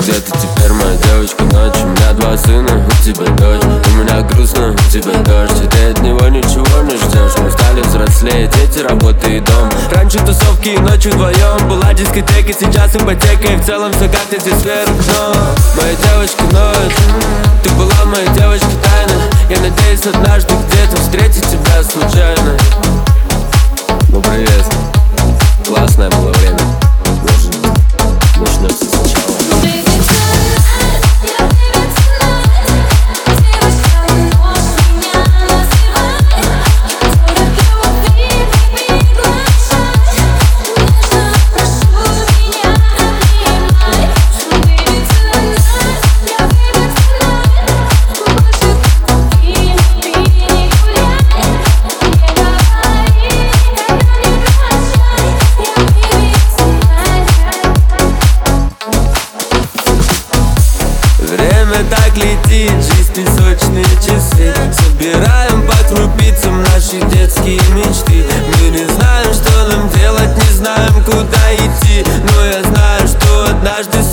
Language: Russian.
Где ты теперь, моя девочка, ночь? У меня 2 сына, у тебя дочь. У меня грустно, у тебя дождь, и ты от него ничего не ждешь. Мы стали взрослее, дети, работа и дом. Раньше тусовки и ночью вдвоем. Была дискотека, сейчас ипотека. И в целом все как-то здесь вверх дном. Моя девочка ночь, ты была моей девочкой тайна. Я надеюсь однажды где-то встретить тебя случайно. Ну привет, классное было время. Начнем все сначала. Так летит, жизнь песочные часы. Собираем по крупицам наши детские мечты. Мы не знаем, что нам делать, не знаем, куда идти. Но я знаю, что однажды